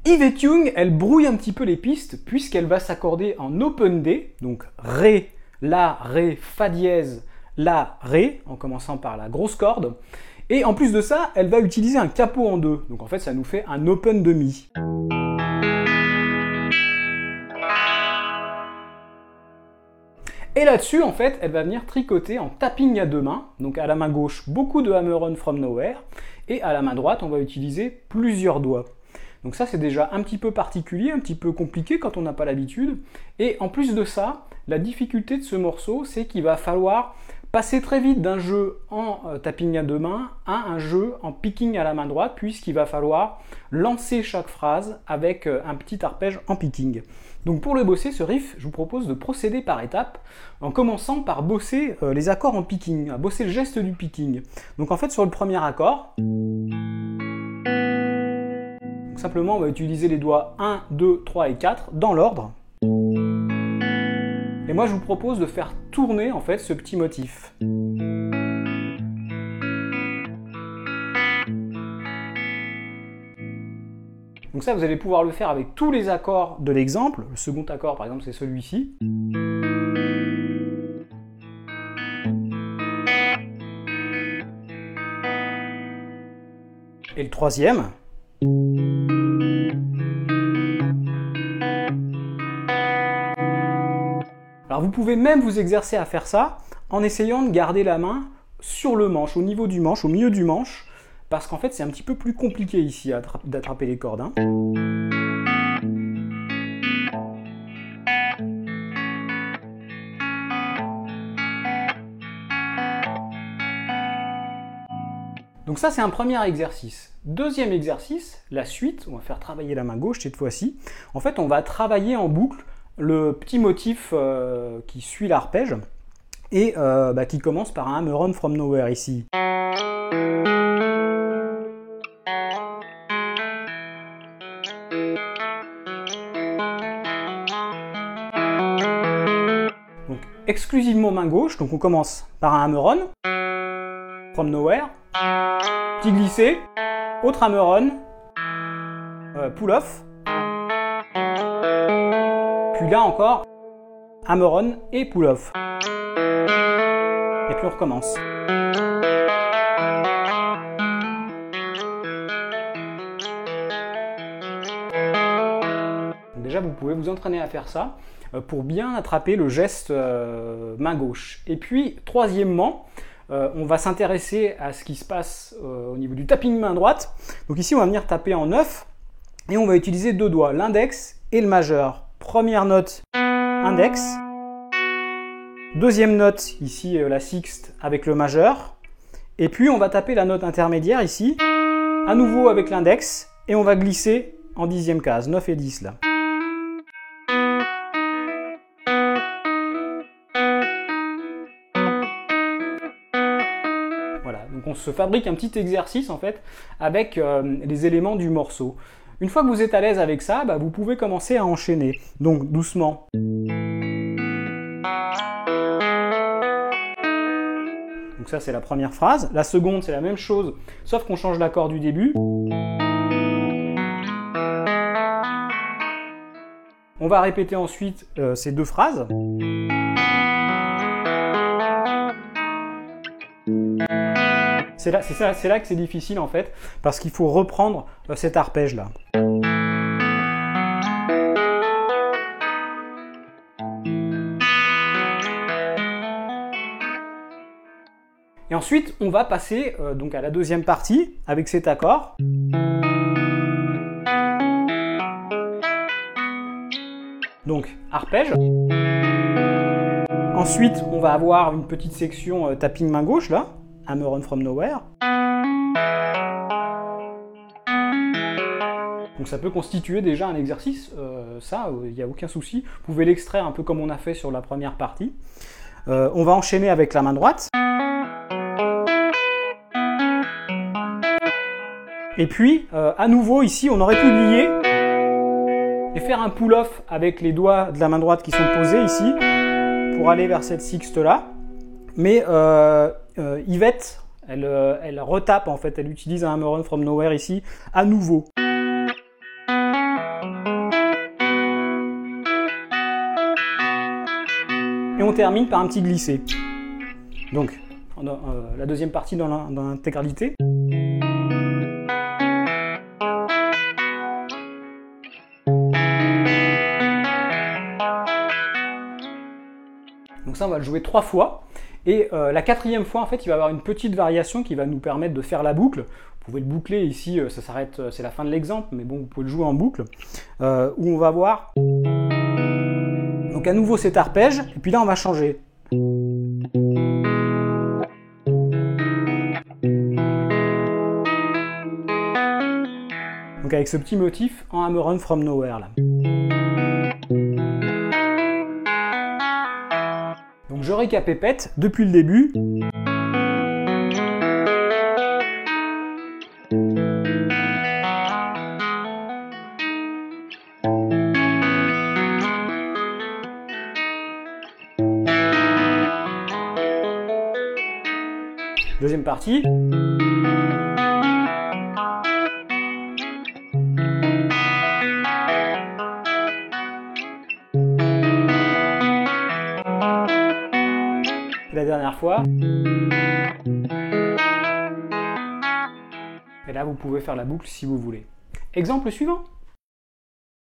Yvette Young, elle brouille un petit peu les pistes puisqu'elle va s'accorder en open D, donc Ré, La, Ré, Fa dièse, La, Ré, en commençant par la grosse corde. Et en plus de ça, elle va utiliser un capot en deux, donc en fait ça nous fait un open de Mi. Et là-dessus, en fait, elle va venir tricoter en tapping à deux mains, donc à la main gauche, beaucoup de hammer-on from nowhere, et à la main droite, on va utiliser plusieurs doigts. Donc ça, c'est déjà un petit peu particulier, un petit peu compliqué quand on n'a pas l'habitude. Et en plus de ça, la difficulté de ce morceau, c'est qu'il va falloir passer très vite d'un jeu en tapping à deux mains à un jeu en picking à la main droite, puisqu'il va falloir lancer chaque phrase avec un petit arpège en picking. Donc pour le bosser, ce riff, je vous propose de procéder par étapes, en commençant par bosser les accords en picking, à bosser le geste du picking. Donc en fait, sur le premier accord, simplement on va utiliser les doigts 1, 2, 3 et 4 dans l'ordre. Et moi je vous propose de faire tourner en fait ce petit motif. Donc ça vous allez pouvoir le faire avec tous les accords de l'exemple. Le second accord par exemple c'est celui-ci. Et le troisième. Alors vous pouvez même vous exercer à faire ça en essayant de garder la main sur le manche, au niveau du manche, au milieu du manche, parce qu'en fait c'est un petit peu plus compliqué ici d'attraper les cordes. Hein. Donc ça c'est un premier exercice. Deuxième exercice, la suite, on va faire travailler la main gauche cette fois-ci. En fait on va travailler en boucle le petit motif qui suit l'arpège et qui commence par un hammer-on from nowhere ici. Donc exclusivement main gauche, donc on commence par un hammer-on from nowhere, petit glissé, autre hammer-on, pull-off, puis là encore, hammer-on et pull-off. Et puis on recommence. Donc déjà, vous pouvez vous entraîner à faire ça pour bien attraper le geste main gauche. Et puis, troisièmement, on va s'intéresser à ce qui se passe au niveau du tapping main droite. Donc ici, on va venir taper en 9 et on va utiliser deux doigts, l'index et le majeur. Première note, index. Deuxième note, ici la sixte avec le majeur. Et puis on va taper la note intermédiaire ici, à nouveau avec l'index, et on va glisser en dixième case, 9 et 10 là. Voilà, donc on se fabrique un petit exercice en fait avec les éléments du morceau. Une fois que vous êtes à l'aise avec ça, vous pouvez commencer à enchaîner. Donc doucement. Donc ça c'est la première phrase. La seconde c'est la même chose, sauf qu'on change l'accord du début. On va répéter ensuite ces deux phrases. C'est là que c'est difficile en fait, parce qu'il faut reprendre cet arpège là. Et ensuite, on va passer donc à la deuxième partie avec cet accord. Donc arpège. Ensuite, on va avoir une petite section tapping main gauche là. Hammer-on from nowhere. Donc ça peut constituer déjà un exercice, ça, il n'y a aucun souci. Vous pouvez l'extraire un peu comme on a fait sur la première partie. On va enchaîner avec la main droite. Et puis, à nouveau ici, on aurait pu lier et faire un pull-off avec les doigts de la main droite qui sont posés ici pour aller vers cette sixte là. Mais Yvette, elle retape en fait, elle utilise un hammer-on from nowhere ici, à nouveau. on termine par un petit glissé. Donc, la deuxième partie dans l'intégralité. Donc ça, on va le jouer 3 fois. Et la 4e fois, en fait, il va y avoir une petite variation qui va nous permettre de faire la boucle. Vous pouvez le boucler ici, ça s'arrête, c'est la fin de l'exemple, mais bon, vous pouvez le jouer en boucle. Où on va voir... Donc à nouveau, cet arpège, et puis là, on va changer. Donc avec ce petit motif en Hammer On From Nowhere là. Donc je récapépète depuis le début. Deuxième partie. La dernière fois. Et là, vous pouvez faire la boucle si vous voulez. Exemple suivant.